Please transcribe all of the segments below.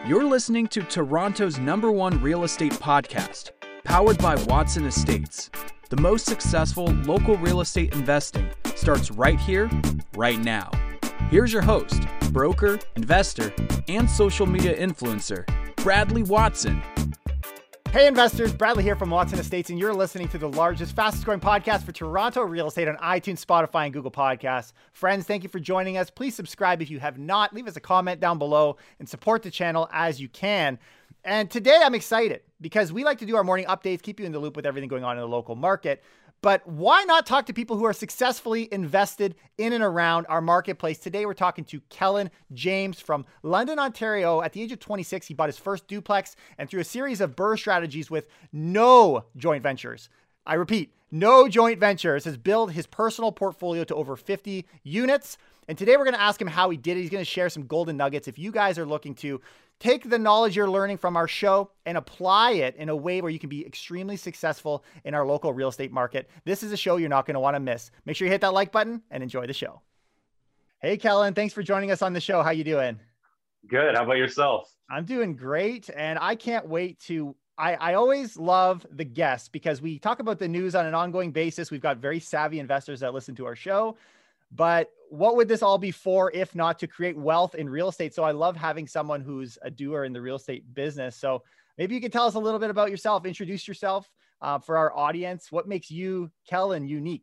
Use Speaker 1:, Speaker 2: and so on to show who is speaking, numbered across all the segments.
Speaker 1: You're listening to Toronto's #1 real estate podcast, powered by Watson Estates. The most successful local real estate investing starts right here, right now. Here's your host, broker, investor, and social media influencer, Bradley Watson.
Speaker 2: Hey investors, Bradley here from Watson Estates, and you're listening to the largest, fastest growing podcast for Toronto real estate on iTunes, Spotify, and Google Podcasts. Friends, thank you for joining us. Please subscribe if you have not. Leave us a comment down below and support the channel as you can. And today I'm excited because we like to do our morning updates, keep you in the loop with everything going on in the local market. But why not talk to people who are successfully invested in and around our marketplace? Today, we're talking to Kellen James from London, Ontario. At the age of 26, he bought his first duplex, and through a series of BRRRR strategies with no joint ventures, I repeat, no joint ventures, has built his personal portfolio to over 50 units. And today we're going to ask him how he did it. He's going to share some golden nuggets. If you guys are looking to take the knowledge you're learning from our show and apply it in a way where you can be extremely successful in our local real estate market, this is a show you're not going to want to miss. Make sure you hit that like button and enjoy the show. Hey, Kellen, thanks for joining us on the show. How you doing?
Speaker 3: Good. How about yourself?
Speaker 2: I'm doing great. And I can't wait to I always love the guests because we talk about the news on an ongoing basis. We've got very savvy investors that listen to our show. But what would this all be for if not to create wealth in real estate? So I love having someone who's a doer in the real estate business. So maybe you could tell us a little bit about yourself, introduce yourself for our audience. What makes you, Kellen, unique?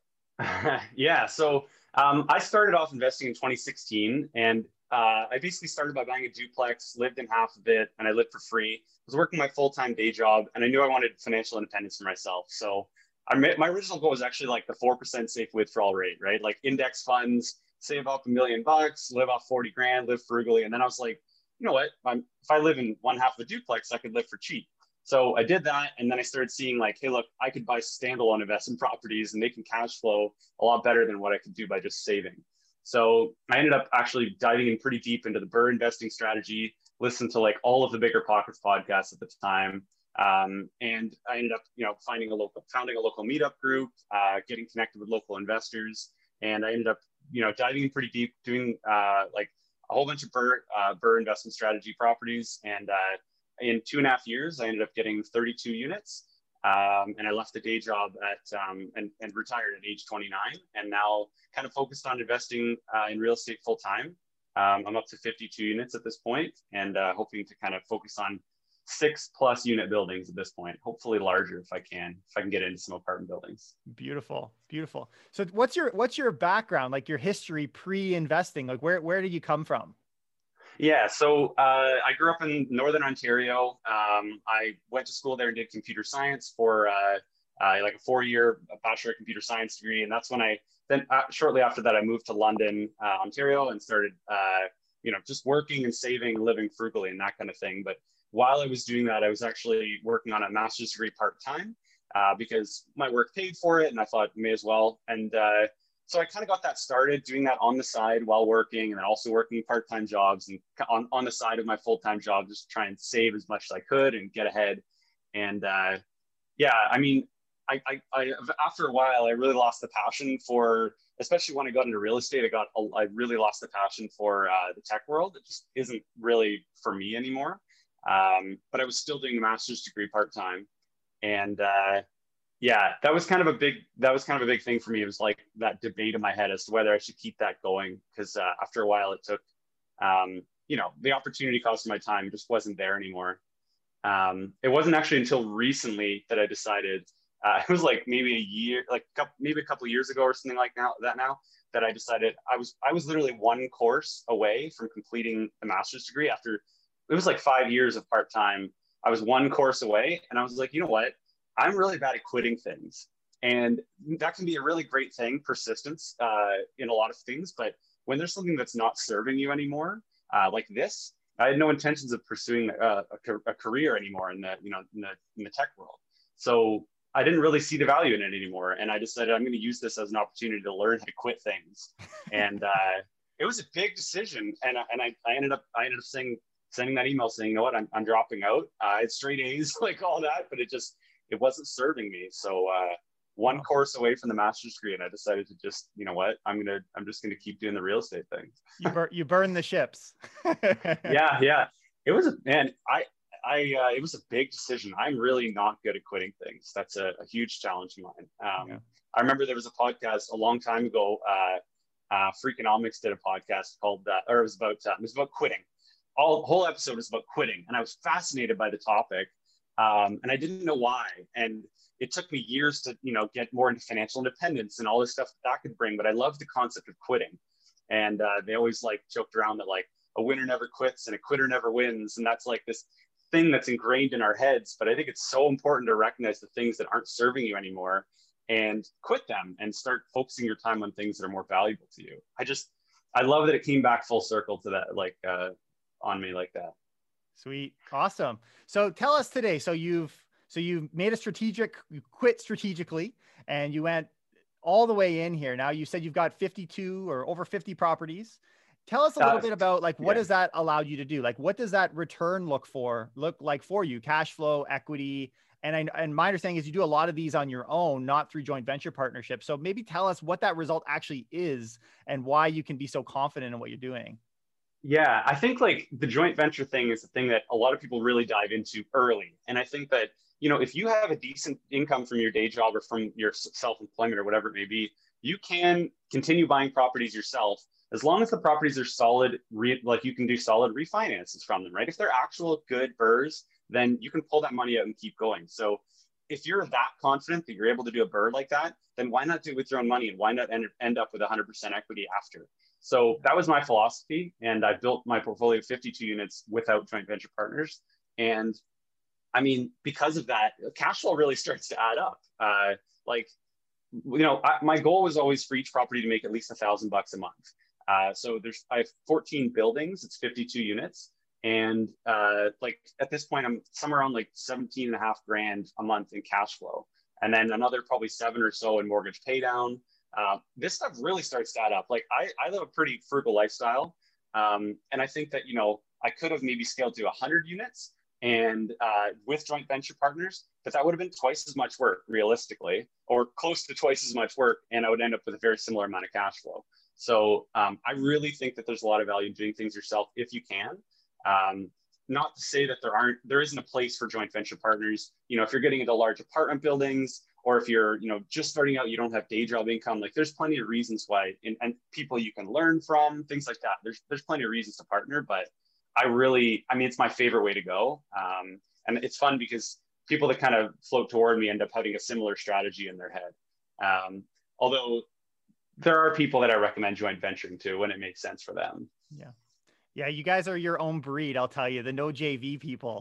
Speaker 3: Yeah. So I started off investing in 2016, and I basically started by buying a duplex, lived in half of it, and I lived for free. I was working my full-time day job, and I knew I wanted financial independence for myself. So my original goal was actually like the 4% safe withdrawal rate, right? Like index funds, save up $1 million, live off 40 grand, live frugally. And then I was like, you know what? If I live in one half of a duplex, I could live for cheap. So I did that. And then I started seeing like, hey, look, I could buy standalone investment properties and they can cash flow a lot better than what I could do by just saving. So I ended up actually diving in pretty deep into the BRRRR investing strategy, listened to like all of the Bigger Pockets podcasts at the time. And I ended up, founding a local meetup group, getting connected with local investors. And I ended up, diving in pretty deep, doing like a whole bunch of BRRRR investment strategy properties. And in 2.5 years, I ended up getting 32 units. And I left the day job and retired at age 29, and now kind of focused on investing in real estate full time. I'm up to 52 units at this point, and hoping to kind of focus on 6+ unit buildings at this point, hopefully larger if I can get into some apartment buildings.
Speaker 2: Beautiful. Beautiful. So what's your background, like your history pre-investing? Like where did you come from?
Speaker 3: Yeah. So I grew up in Northern Ontario. I went to school there and did computer science for like a 4-year bachelor of computer science degree. And that's when shortly after that, I moved to London, Ontario, and started, just working and saving and living frugally and that kind of thing. But while I was doing that, I was actually working on a master's degree part-time because my work paid for it, and I thought may as well. And so I kind of got that started doing that on the side while working, and then also working part-time jobs and on the side of my full-time job, just try and save as much as I could and get ahead. And yeah, I mean, I after a while, I really lost the passion for, especially when I got into real estate, I really lost the passion for the tech world. It just isn't really for me anymore. But I was still doing a master's degree part-time. And yeah, that was kind of a big thing for me. It was like that debate in my head as to whether I should keep that going. Because after a while it took, the opportunity cost of my time just wasn't there anymore. It wasn't actually until recently that I decided, it was like maybe a year, maybe a couple of years ago or something like that I decided I was literally one course away from completing the master's degree. After it was like 5 years of part-time, I was one course away, and I was like, you know what? I'm really bad at quitting things. And that can be a really great thing, persistence in a lot of things. But when there's something that's not serving you anymore, like this, I had no intentions of pursuing a career anymore in the tech world. So I didn't really see the value in it anymore. And I decided I'm going to use this as an opportunity to learn how to quit things. And it was a big decision. And I ended up sending that email saying, you know what, I'm dropping out. It's straight A's, like all that, but it wasn't serving me. So one course away from the master's degree, and I decided to just, you know what, I'm just gonna keep doing the real estate thing.
Speaker 2: You burn the ships.
Speaker 3: Yeah. It was it was a big decision. I'm really not good at quitting things. That's a huge challenge of mine. I remember there was a podcast a long time ago. Freakonomics did a podcast called or it was about quitting. The whole episode was about quitting, and I was fascinated by the topic, and I didn't know why. And it took me years to get more into financial independence and all this stuff that could bring. But I love the concept of quitting, and they always like joked around that like a winner never quits and a quitter never wins, and that's like this thing that's ingrained in our heads. But I think it's so important to recognize the things that aren't serving you anymore and quit them and start focusing your time on things that are more valuable to you. I love that it came back full circle to that, like on me like that.
Speaker 2: Sweet. Awesome. So tell us today, so you've made you quit strategically, and you went all the way in here. Now you said you've got 52 or over 50 properties. Tell us a little bit about like, what does that allow you to do? Like, what does that return look like for you? Cash flow, equity. And my understanding is you do a lot of these on your own, not through joint venture partnerships. So maybe tell us what that result actually is and why you can be so confident in what you're doing.
Speaker 3: Yeah, I think like the joint venture thing is the thing that a lot of people really dive into early. And I think that, if you have a decent income from your day job or from your self-employment or whatever it may be, you can continue buying properties yourself as long as the properties are solid, like you can do solid refinances from them, right? If they're actual good BRRRRs, then you can pull that money out and keep going. So if you're that confident that you're able to do a BRRRR like that, then why not do it with your own money, and why not end up with 100% equity after? So that was my philosophy, and I built my portfolio of 52 units without joint venture partners. And I mean, because of that, cash flow really starts to add up. My goal was always for each property to make at least $1,000 a month. So I have 14 buildings, it's 52 units. And at this point, I'm somewhere around like 17.5 grand a month in cash flow. And then another probably 7 or so in mortgage pay down. This stuff really starts to add up. Like I live a pretty frugal lifestyle. And I think that, I could have maybe scaled to 100 units and with joint venture partners, but that would have been twice as much work realistically, or close to twice as much work. And I would end up with a very similar amount of cash flow. So I really think that there's a lot of value in doing things yourself if you can. Not to say that there isn't a place for joint venture partners. If you're getting into large apartment buildings, or if you're, just starting out, you don't have day job income, like there's plenty of reasons why, and people you can learn from, things like that. There's plenty of reasons to partner, but it's my favorite way to go. And it's fun because people that kind of float toward me end up having a similar strategy in their head. Although there are people that I recommend joint venturing to when it makes sense for them.
Speaker 2: Yeah. Yeah, you guys are your own breed, I'll tell you, the no JV people.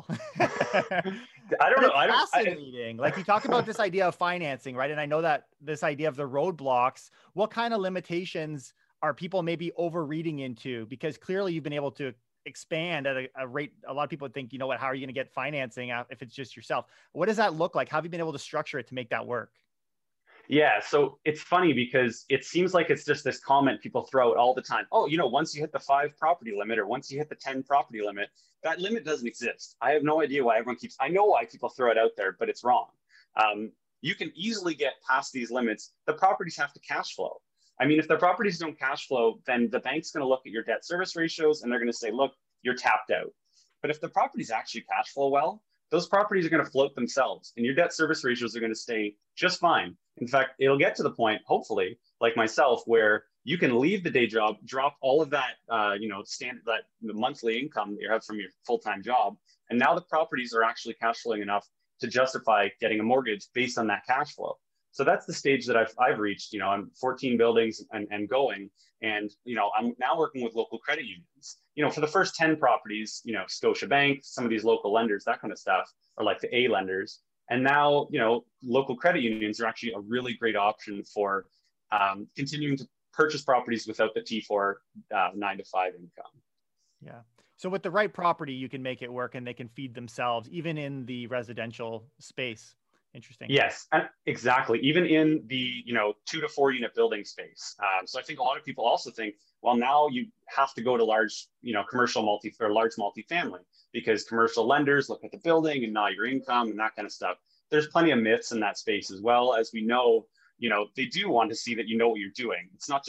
Speaker 3: I don't know.
Speaker 2: Fascinating. Like you talk about this idea of financing, right? And I know that this idea of the roadblocks, what kind of limitations are people maybe overreading into? Because clearly you've been able to expand at a rate. A lot of people think, how are you going to get financing if it's just yourself? What does that look like? How have you been able to structure it to make that work?
Speaker 3: Yeah, so it's funny because it seems like it's just this comment people throw out all the time. Oh, once you hit the 5 property limit, or once you hit the 10 property limit, that limit doesn't exist. I have no idea why I know why people throw it out there, but it's wrong. You can easily get past these limits. The properties have to cash flow. I mean, if the properties don't cash flow, then the bank's going to look at your debt service ratios and they're going to say, look, you're tapped out. But if the properties actually cash flow well, those properties are going to float themselves and your debt service ratios are going to stay just fine. In fact, it'll get to the point, hopefully, like myself, where you can leave the day job, drop all of that, the monthly income that you have from your full-time job. And now the properties are actually cash flowing enough to justify getting a mortgage based on that cash flow. So that's the stage that I've reached. I'm 14 buildings and going. And, I'm now working with local credit unions. For the first 10 properties, Scotiabank, some of these local lenders, that kind of stuff, or like the A lenders. And now, local credit unions are actually a really great option for continuing to purchase properties without the T4 9 to 5 income.
Speaker 2: Yeah. So with the right property, you can make it work and they can feed themselves, even in the residential space. Interesting.
Speaker 3: Yes, exactly. Even in the 2 to 4 unit building space. So I think a lot of people also think, well, now you have to go to large, commercial large multifamily, because commercial lenders look at the building and not your income and that kind of stuff. There's plenty of myths in that space as well. As we know, they do want to see that you know what you're doing. It's not just,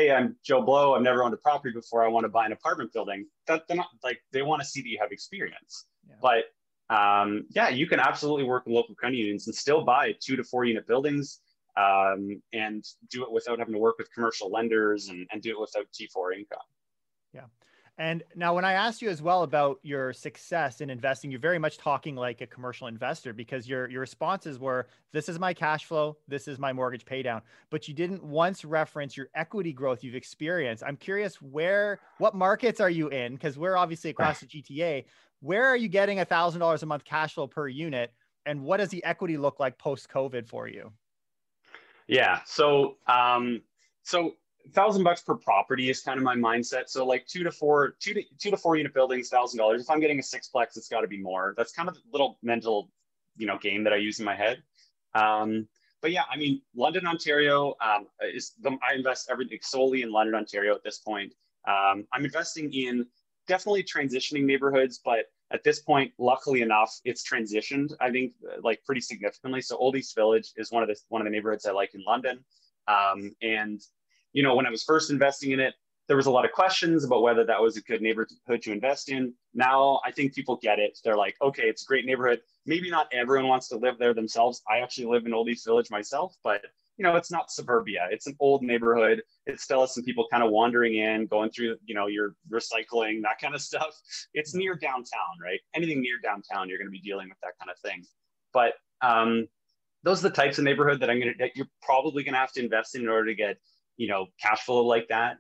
Speaker 3: hey, I'm Joe Blow, I've never owned a property before, I want to buy an apartment building. That they're not like, they want to see that you have experience.
Speaker 2: Yeah.
Speaker 3: But yeah, you can absolutely work with local credit unions and still buy 2 to 4 unit buildings, and do it without having to work with commercial lenders, and do it without T4 income.
Speaker 2: Yeah. And now when I asked you as well about your success in investing, you're very much talking like a commercial investor, because your responses were, this is my cash flow, this is my mortgage pay down, but you didn't once reference your equity growth you've experienced. I'm curious, what markets are you in? Because we're obviously across the GTA. Where are you getting $1,000 a month cash flow per unit? And what does the equity look like post-COVID for you?
Speaker 3: Yeah. So, $1,000 per property is kind of my mindset. So like two to four unit buildings, $1,000. If I'm getting a sixplex, it's got to be more. That's kind of a little mental, game that I use in my head. But yeah, I mean, London, Ontario, I invest everything solely in London, Ontario at this point. I'm investing in definitely transitioning neighborhoods, but at this point, luckily enough, it's transitioned, I think, like pretty significantly. So Old East Village is one of the neighborhoods I like in London. And when I was first investing in it, there was a lot of questions about whether that was a good neighborhood to invest in. Now I think people get it. They're like, okay, it's a great neighborhood. Maybe not everyone wants to live there themselves. I actually live in Old East Village myself, but it's not suburbia. It's an old neighborhood. It still has some people kind of wandering in, going through, your recycling, that kind of stuff. It's near downtown, right? Anything near downtown, you're going to be dealing with that kind of thing. But those are the types of neighborhood that you're probably going to have to invest in order to get, cash flow like that.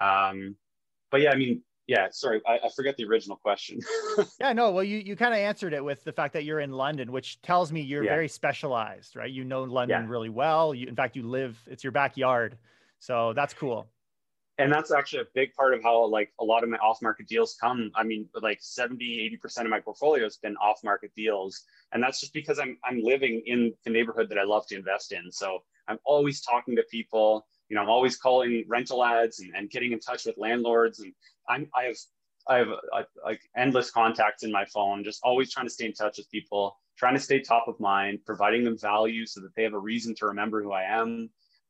Speaker 3: But yeah, I mean, yeah, sorry, I forget the original question.
Speaker 2: Yeah, no, well, you kind of answered it with the fact that you're in London, which tells me you're
Speaker 3: Yeah.
Speaker 2: very specialized, right? You know London
Speaker 3: Yeah.
Speaker 2: really well. In fact, it's your backyard. So that's cool.
Speaker 3: And that's actually a big part of how like a lot of my off-market deals come. I mean, like 70-80% of my portfolio has been off-market deals. And that's just because I'm living in the neighborhood that I love to invest in. So I'm always talking to people, I'm always calling rental ads and getting in touch with landlords. And I have like endless contacts in my phone, just always trying to stay in touch with people, trying to stay top of mind, providing them value so that they have a reason to remember who I am.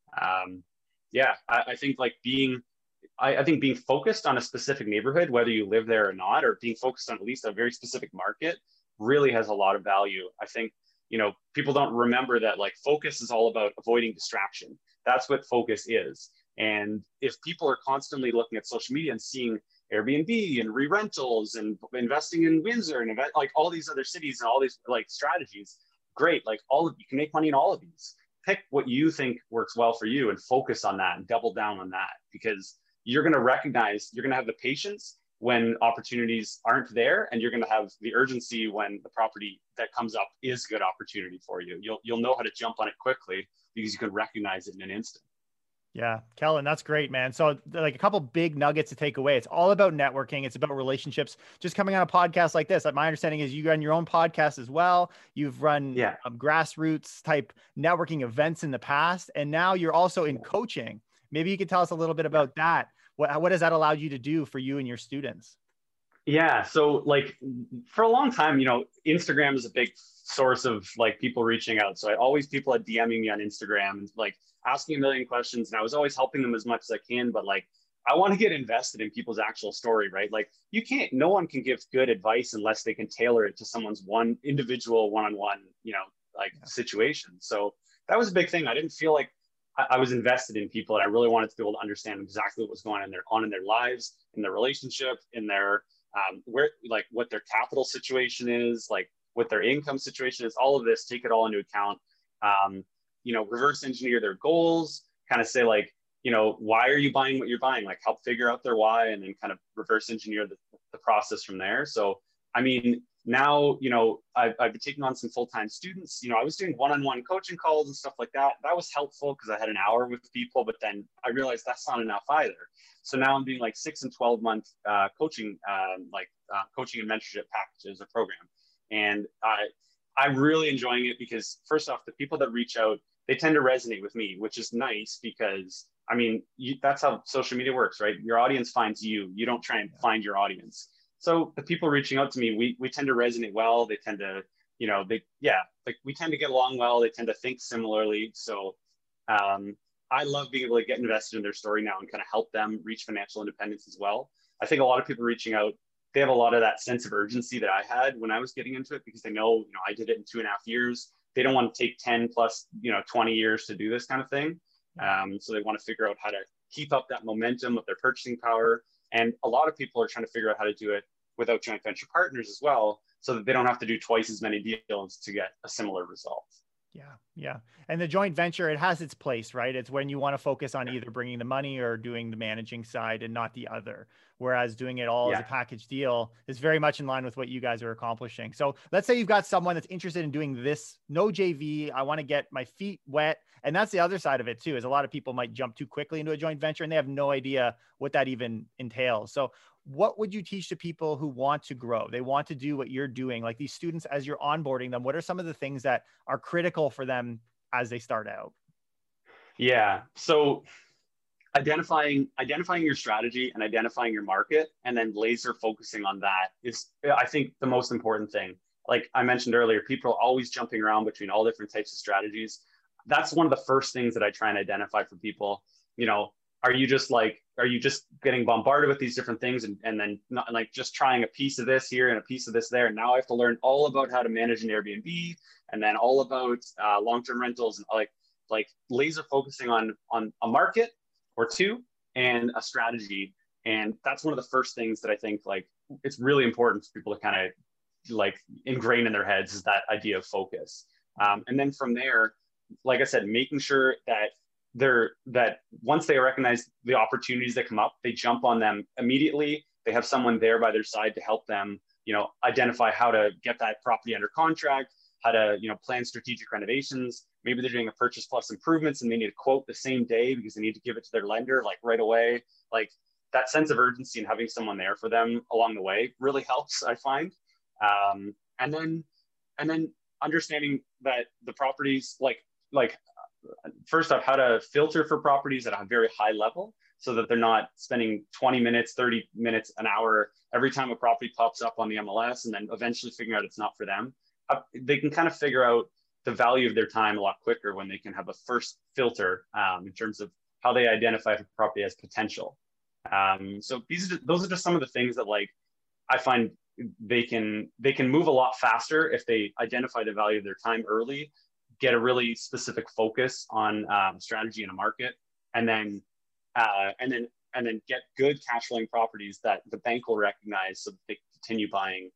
Speaker 3: Yeah, I think like I think being focused on a specific neighborhood, whether you live there or not, or being focused on at least a very specific market, really has a lot of value. I think, people don't remember that like focus is all about avoiding distraction. That's what focus is. And if people are constantly looking at social media and seeing Airbnb and re-rentals and investing in Windsor and like all these other cities and all these like strategies, great. Like you can make money in all of these. Pick what you think works well for you and focus on that and double down on that, because you're going to have the patience when opportunities aren't there, and you're going to have the urgency when the property that comes up is a good opportunity for you. You'll know how to jump on it quickly because you can recognize it in an instant.
Speaker 2: Yeah, Kellen, that's great, man. So like a couple big nuggets to take away. It's all about networking. It's about relationships. Just coming on a podcast like this, my understanding is you run your own podcast as well. You've run grassroots type networking events in the past, and now you're also in coaching. Maybe you could tell us a little bit about that. What has that allowed you to do for you and your students?
Speaker 3: Yeah. So like for a long time, Instagram is a big source of like people reaching out. So people had DMing me on Instagram and like asking a million questions, and I was always helping them as much as I can. But like, I want to get invested in people's actual story, right? Like no one can give good advice unless they can tailor it to someone's individual one-on-one, situation. So that was a big thing. I didn't feel like I was invested in people, and I really wanted to be able to understand exactly what was going on in their lives, in their relationship, in their what their capital situation is, like what their income situation is, all of this, take it all into account. Reverse engineer their goals, kind of say like, why are you buying what you're buying? Like help figure out their why, and then kind of reverse engineer the process from there. So, I mean, now, I've been taking on some full-time students. I was doing one-on-one coaching calls and stuff like that. That was helpful because I had an hour with people, but then I realized that's not enough either. So now I'm doing like 6 and 12-month coaching, coaching and mentorship packages or program. And I'm really enjoying it because first off, the people that reach out, they tend to resonate with me, which is nice because, I mean, that's how social media works, right? Your audience finds you. You don't try and find your audience. So the people reaching out to me, we tend to resonate well. They tend to, we tend to get along well. They tend to think similarly. So I love being able to get invested in their story now and kind of help them reach financial independence as well. I think a lot of people reaching out, they have a lot of that sense of urgency that I had when I was getting into it, because they know, I did it in 2.5 years. They don't want to take 10 plus, 20 years to do this kind of thing. So they want to figure out how to keep up that momentum of their purchasing power. And a lot of people are trying to figure out how to do it without joint venture partners as well, so that they don't have to do twice as many deals to get a similar result.
Speaker 2: Yeah. Yeah. And the joint venture, it has its place, right? It's when you want to focus on either bringing the money or doing the managing side and not the other. Whereas doing it all as a package deal is very much in line with what you guys are accomplishing. So let's say you've got someone that's interested in doing this, no JV. I want to get my feet wet. And that's the other side of it too, is a lot of people might jump too quickly into a joint venture and they have no idea what that even entails. So what would you teach to people who want to grow? They want to do what you're doing, like these students, as you're onboarding them, what are some of the things that are critical for them as they start out?
Speaker 3: Yeah. So identifying your strategy and identifying your market, and then laser focusing on that is, I think, the most important thing. Like I mentioned earlier, people are always jumping around between all different types of strategies. That's one of the first things that I try and identify for people. Are you just getting bombarded with these different things and then not like just trying a piece of this here and a piece of this there, and now I have to learn all about how to manage an Airbnb and then all about long-term rentals, and like laser focusing on a market or two and a strategy. And that's one of the first things that I think like it's really important for people to kind of like ingrain in their heads, is that idea of focus. And then from there, like I said, making sure that once they recognize the opportunities that come up, they jump on them immediately. They have someone there by their side to help them, identify how to get that property under contract, how to, plan strategic renovations. Maybe they're doing a purchase plus improvements and they need a quote the same day because they need to give it to their lender like right away. Like that sense of urgency and having someone there for them along the way really helps, I find. And then understanding that the properties, like first off, how to filter for properties at a very high level so that they're not spending 20 minutes, 30 minutes, an hour every time a property pops up on the MLS and then eventually figuring out it's not for them. They can kind of figure out the value of their time a lot quicker when they can have a first filter in terms of how they identify if a property has potential. So those are just some of the things that like I find they can move a lot faster if they identify the value of their time early, get a really specific focus on strategy in a market, and then get good cash flowing properties that the bank will recognize so that they continue buying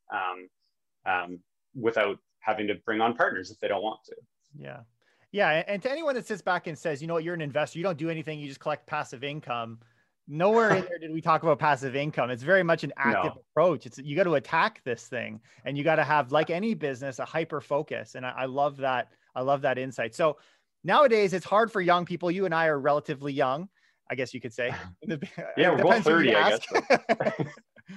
Speaker 3: without having to bring on partners if they don't want to.
Speaker 2: Yeah. Yeah. And to anyone that sits back and says, you're an investor, you don't do anything, you just collect passive income. Nowhere in there did we talk about passive income. It's very much an active approach. You got to attack this thing, and you got to have, like any business, a hyper focus. And I love that. I love that insight. So nowadays it's hard for young people. You and I are relatively young, I guess you could say.
Speaker 3: Yeah, we're both 30, I guess.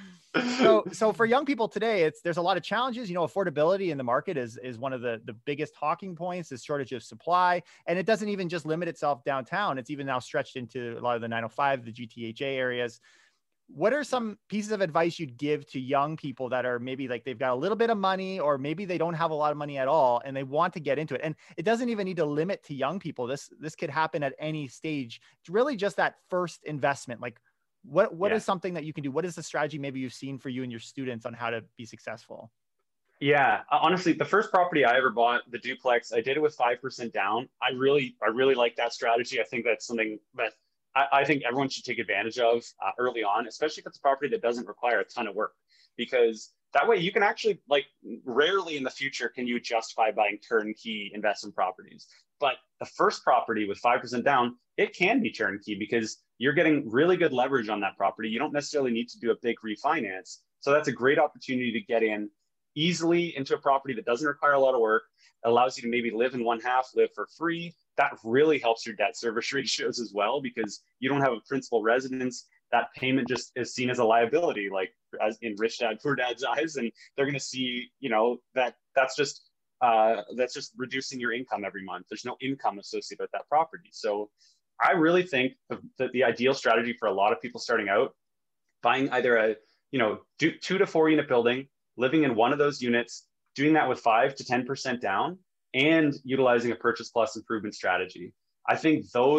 Speaker 2: So for young people today, there's a lot of challenges. Affordability in the market is one of the biggest talking points, is shortage of supply. And it doesn't even just limit itself downtown. It's even now stretched into a lot of the 905, the GTHA areas. What are some pieces of advice you'd give to young people that are maybe like they've got a little bit of money, or maybe they don't have a lot of money at all and they want to get into it? And it doesn't even need to limit to young people. This could happen at any stage. It's really just that first investment. Like what is something that you can do? What is the strategy maybe you've seen for you and your students on how to be successful?
Speaker 3: Yeah, honestly, the first property I ever bought, the duplex, I did it with 5% down. I really like that strategy. I think that's something that I think everyone should take advantage of early on, especially if it's a property that doesn't require a ton of work, because that way you can actually, like, rarely in the future can you justify buying turnkey investment properties. But the first property with 5% down, it can be turnkey because you're getting really good leverage on that property. You don't necessarily need to do a big refinance. So that's a great opportunity to get in easily into a property that doesn't require a lot of work, allows you to maybe live in one half, live for free. That really helps your debt service ratios as well, because you don't have a principal residence. That payment just is seen as a liability, like as in rich dad, poor dad's eyes. And they're going to see, that's just reducing your income every month. There's no income associated with that property. So I really think that the ideal strategy for a lot of people starting out, buying either a 2 to 4 unit building, living in one of those units, doing that with 5 to 10% down, and utilizing a purchase plus improvement strategy. I think those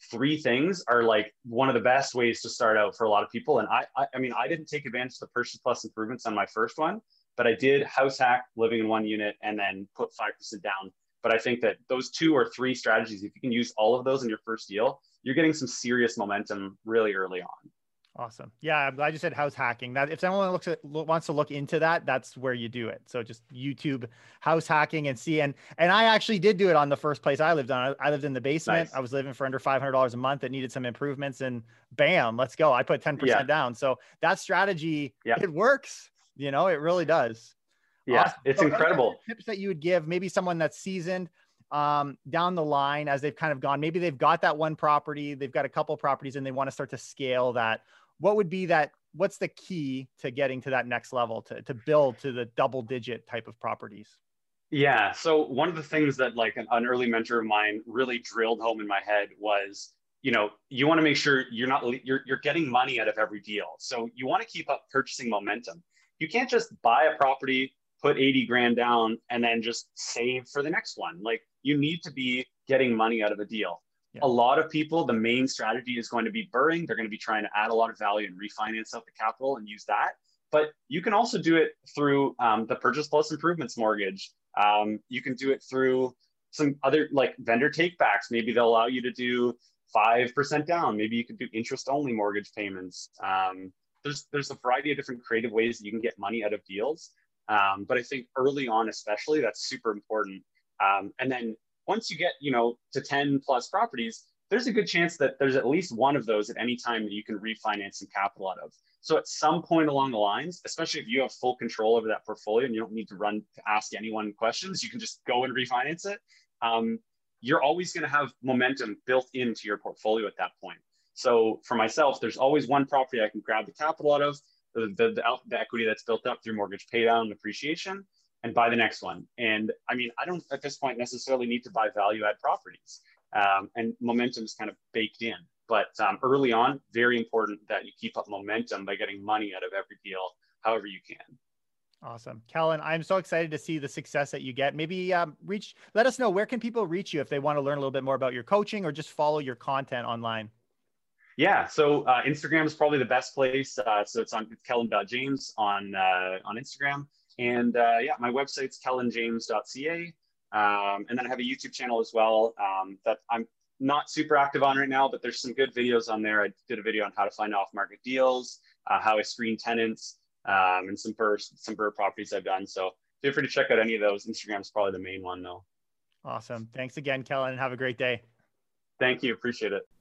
Speaker 3: three things are like one of the best ways to start out for a lot of people. And I mean, I didn't take advantage of the purchase plus improvements on my first one, but I did house hack, living in one unit, and then put 5% down. But I think that those 2 or 3 strategies, if you can use all of those in your first deal, you're getting some serious momentum really early on.
Speaker 2: Awesome. Yeah, I'm glad you said house hacking. That if someone wants to look into that, that's where you do it. So just YouTube house hacking and see. And I actually did do it on the first place I lived on. I lived in the basement.
Speaker 3: Nice.
Speaker 2: I was living for under $500 a month. It needed some improvements, and bam, let's go. I put 10% down. So that strategy, it works. You know, it really does.
Speaker 3: Yeah,
Speaker 2: awesome.
Speaker 3: It's incredible.
Speaker 2: Tips that you would give maybe someone that's seasoned down the line as they've kind of gone, maybe they've got that one property, they've got a couple properties, and they want to start to scale that. What would be that? What's the key to getting to that next level to build to the double digit type of properties?
Speaker 3: Yeah. So one of the things that like an early mentor of mine really drilled home in my head was, you know, you want to make sure you're getting money out of every deal. So you want to keep up purchasing momentum. You can't just buy a property, put 80 grand down, and then just save for the next one. Like you need to be getting money out of a deal. Yeah. A lot of people, the main strategy is going to be burring. They're going to be trying to add a lot of value and refinance out the capital and use that. But you can also do it through the purchase plus improvements mortgage. You can do it through some other like vendor takebacks. Maybe they'll allow you to do 5% down. Maybe you could do interest only mortgage payments. There's a variety of different creative ways that you can get money out of deals. But I think early on, especially, that's super important. And then once you get, you know, to 10 plus properties, there's a good chance that there's at least one of those at any time that you can refinance some capital out of. So at some point along the lines, especially if you have full control over that portfolio and you don't need to ask anyone questions, you can just go and refinance it. You're always going to have momentum built into your portfolio at that point. So for myself, there's always one property I can grab the capital out of, the equity that's built up through mortgage paydown and appreciation, and buy the next one. And I mean, I don't at this point necessarily need to buy value add properties. And momentum is kind of baked in. But early on, very important that you keep up momentum by getting money out of every deal, however you can.
Speaker 2: Awesome. Kellen, I'm so excited to see the success that you get. Maybe let us know, where can people reach you if they want to learn a little bit more about your coaching or just follow your content online?
Speaker 3: Yeah, so Instagram is probably the best place. So it's Kellen.James on Instagram. And yeah, my website's kellenjames.ca. And then I have a YouTube channel as well that I'm not super active on right now, but there's some good videos on there. I did a video on how to find off-market deals, how I screen tenants, and some BRRRR properties I've done. So feel free to check out any of those. Instagram's probably the main one though.
Speaker 2: Awesome. Thanks again, Kellen, and have a great day.
Speaker 3: Thank you. Appreciate it.